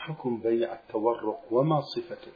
حكم بيع التورق وما صفته؟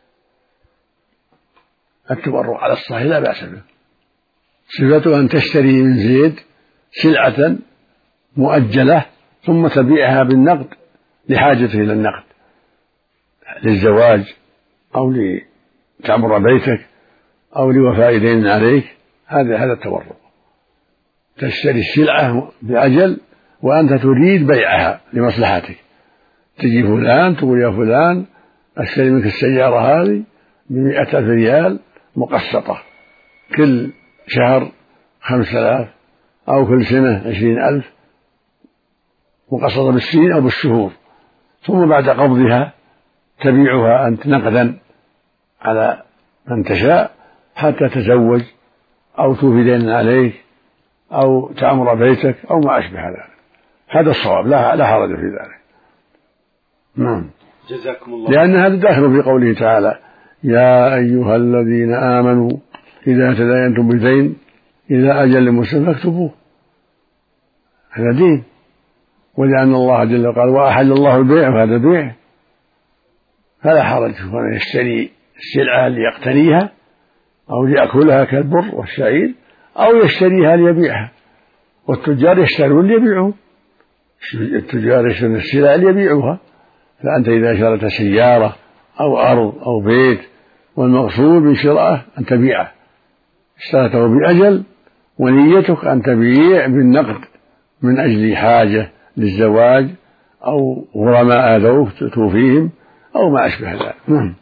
التورق على الصحيح لا بأس به، صفته أن تشتري من زيد سلعة مؤجلة ثم تبيعها بالنقد لحاجته إلى النقد للزواج أو لتعمر بيتك أو لوفاء دين عليك. هذا التورق، تشتري السلعة بأجل وأنت تريد بيعها لمصلحتك، تجي فلان تقول يا فلان أشتري منك السيارة هذه ب100,000 ريال مقسطة، كل شهر 5,000 أو كل سنة 20,000 مقسطة بالسنين أو بالشهور، ثم بعد قبضها تبيعها أنت نقدا على من تشاء حتى تزوج أو توفي دين عليك أو تعمر بيتك أو ما أشبه ذلك. هذا الصواب، لا حرج في ذلك. نعم. جزاكم الله. لأن هذا داخل في قوله تعالى يا أيها الذين آمنوا إذا تداينتم بدين إلى أجل مسمى فاكتبوه، هذا دين. ولأن الله جل وعلا قال وأحل الله البيع، وهذا بيع، فلا حرج أن يشتري السلعة ليقتنيها أو ليأكلها كالبر والشعير أو يشتريها ليبيعها، والتجار يشترون ليبيعون، التجار يشترون السلع ليبيعوها. فأنت إذا شريت سيارة أو أرض أو بيت والمقصود من شرائه أن تبيعه، اشتريته بأجل ونيتك أن تبيع بالنقد من أجل حاجة للزواج أو غرماء آذوك توفيهم أو ما أشبه ذلك.